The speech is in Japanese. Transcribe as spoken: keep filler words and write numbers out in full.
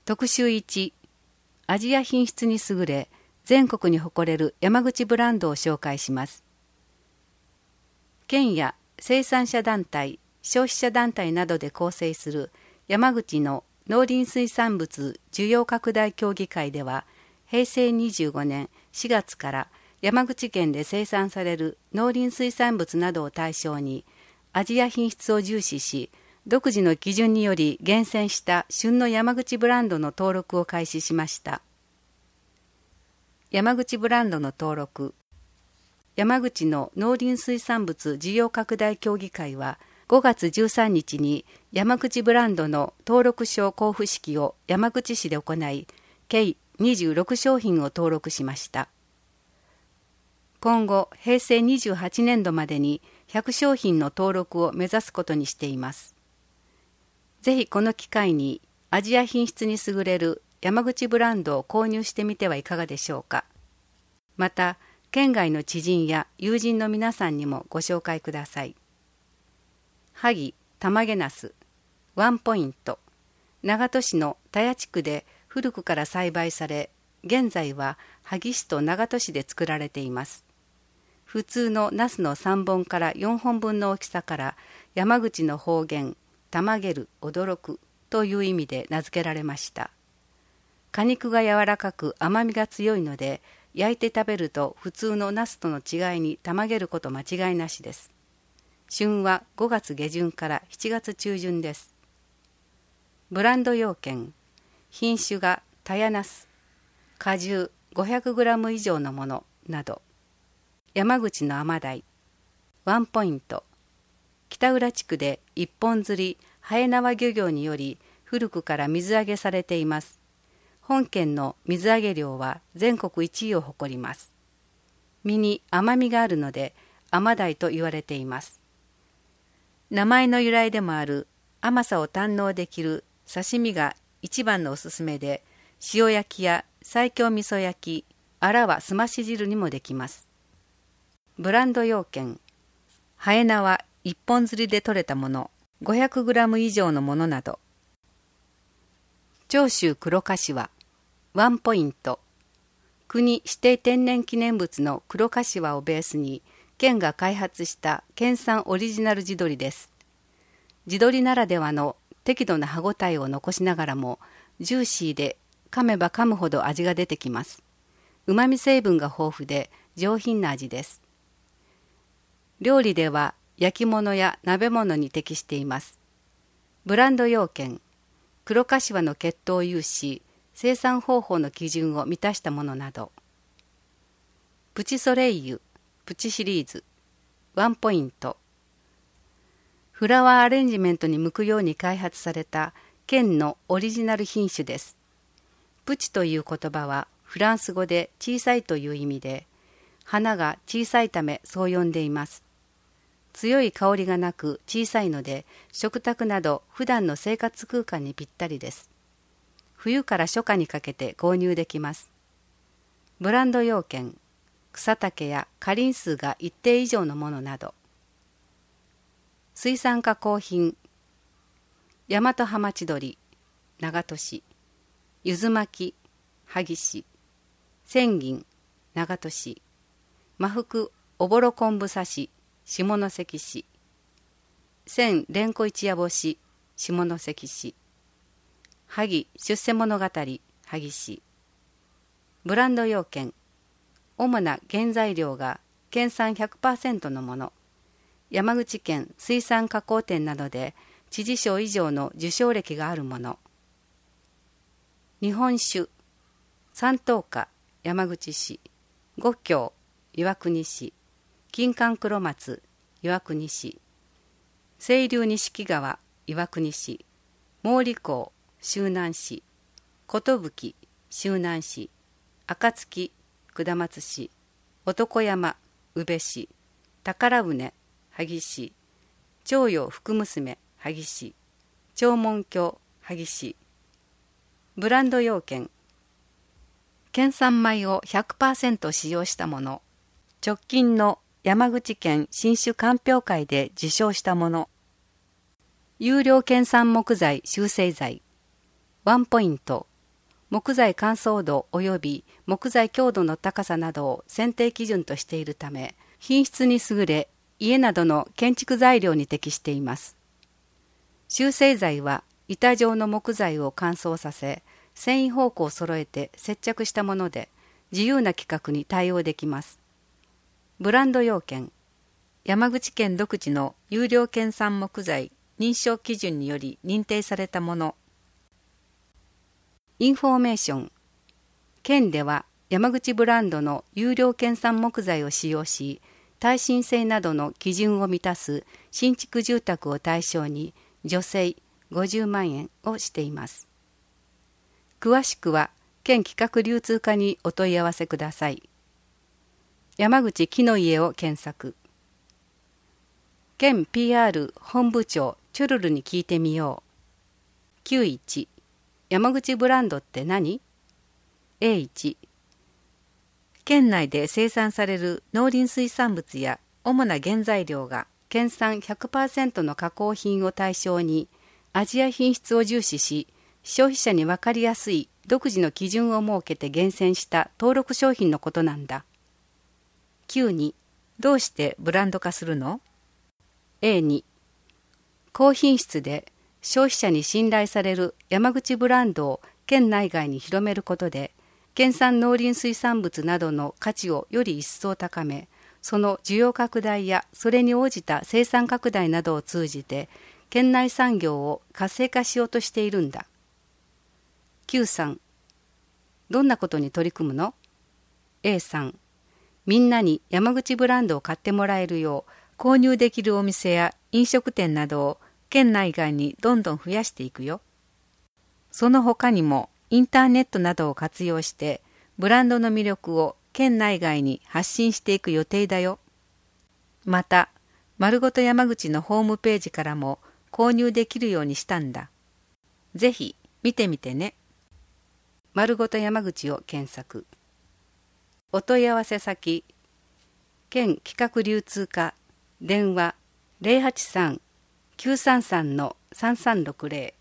特集いち、アジア品質に優れ、全国に誇れる山口ブランドを紹介します。県や生産者団体、消費者団体などで構成する山口の農林水産物需要拡大協議会では、へいせいにじゅうごねんしがつから山口県で生産される農林水産物などを対象に、アジア品質を重視し、独自の基準により厳選した旬の山口ブランドの登録を開始しました。山口ブランドの登録。山口の農林水産物需要拡大協議会は、ごがつじゅうさんにちに山口ブランドの登録証交付式を山口市で行い、計にじゅうろくしょうひんを登録しました。今後、へいせいにじゅうはちねんどまでにひゃくしょうひんの登録を目指すことにしています。ぜひこの機会にアジア品質に優れる山口ブランドを購入してみてはいかがでしょうか。また、県外の知人や友人の皆さんにもご紹介ください。萩たまげなすワンポイント。長門市の田谷地区で古くから栽培され、現在は萩市と長門市で作られています。普通のナスのさんぼんからよんほんぶんの大きさから、山口の方言たまげる驚くという意味で名付けられました。果肉が柔らかく甘みが強いので、焼いて食べると普通のナスとの違いにたまげること間違いなしです。旬はごがつげじゅんからしちがつちゅうじゅんです。ブランド要件。品種が田谷ナス、果汁 ごひゃくグラム 以上のものなど。山口の甘鯛。ワンポイント。北浦地区で一本釣りはえなわ漁業により古くから水揚げされています。本県の水揚げ量は全国いちいを誇ります。身に甘みがあるので甘鯛と言われています。名前の由来でもある甘さを堪能できる刺身が一番のおすすめで、塩焼きや西京味噌焼き、あらはすまし汁にもできます。ブランド要件。はえなわ一本釣りで取れたもの、ごひゃくグラム 以上のものなど。長州黒かしわワンポイント。国指定天然記念物の黒かしわをベースに県が開発した県産オリジナル地鶏です。地鶏ならではの適度な歯ごたえを残しながらもジューシーで噛めば噛むほど味が出てきます。うまみ成分が豊富で上品な味です。料理では焼き物や鍋物に適しています。ブランド要件。黒かしわの血統を有し、生産方法の基準を満たしたものなど。プチソレイユプチシリーズワンポイント。フラワーアレンジメントに向くように開発された県のオリジナル品種です。プチという言葉はフランス語で小さいという意味で、花が小さいためそう呼んでいます。強い香りがなく小さいので、食卓など普段の生活空間にぴったりです。冬から初夏にかけて購入できます。ブランド要件。草丈や果輪数が一定以上のものなど。水産加工品。大和ハマチ鶏、長門市。ゆず巻き、萩市。千銀、長門市。真福おぼろ昆布刺し、下関市。千れんこ一夜干し、下関市。萩出世物語、萩市。ブランド要件。主な原材料が県産 ひゃくパーセント のもの。山口県水産加工店などで知事賞以上の受賞歴があるもの。日本酒。山東花、山口市。五郷、岩国市。金柑黒松、岩国市。清流錦川、岩国市。毛利港、周南市。寿、周南市。暁、下松市。男山、宇部市。宝船、萩市。徴用福娘、萩市。長門峡、萩市。ブランド要件。県産米を ひゃくパーセント 使用したもの。直近の山口県新種鑑評会で受賞したもの。有料県産木材集成材。ワンポイント。 木材乾燥度及び木材強度の高さなどを選定基準としているため、品質に優れ、家などの建築材料に適しています。集成材は板状の木材を乾燥させ、繊維方向を揃えて接着したもので、自由な規格に対応できます。ブランド要件。山口県独自の優良県産木材認証基準により認定されたもの。インフォメーション。県では山口ブランドの優良県産木材を使用し、耐震性などの基準を満たす新築住宅を対象に助成ごじゅうまんえんをしています。詳しくは県企画流通課にお問い合わせください。山口木の家を検索。県 ピーアール 本部長チュルルに聞いてみよう。きゅうじゅういち。山口ブランドって何？ エーいち。県内で生産される農林水産物や主な原材料が県産 ひゃくパーセント の加工品を対象に味や品質を重視し、消費者に分かりやすい独自の基準を設けて厳選した登録商品のことなんだ。きゅうじゅうに。どうしてブランド化するの？ エーに。高品質で消費者に信頼される山口ブランドを県内外に広めることで、県産農林水産物などの価値をより一層高め、その需要拡大やそれに応じた生産拡大などを通じて、県内産業を活性化しようとしているんだ。きゅうじゅうさん。どんなことに取り組むの？ エーさん。みんなに山口ブランドを買ってもらえるよう、購入できるお店や飲食店などを県内外にどんどん増やしていくよ。その他にもインターネットなどを活用してブランドの魅力を県内外に発信していく予定だよ。また、丸ごと山口のホームページからも購入できるようにしたんだ。ぜひ見てみてね。丸ごと山口を検索。お問い合わせ先、県企画流通課、電話 ゼロはちさん きゅうさんさん さんさんろくゼロ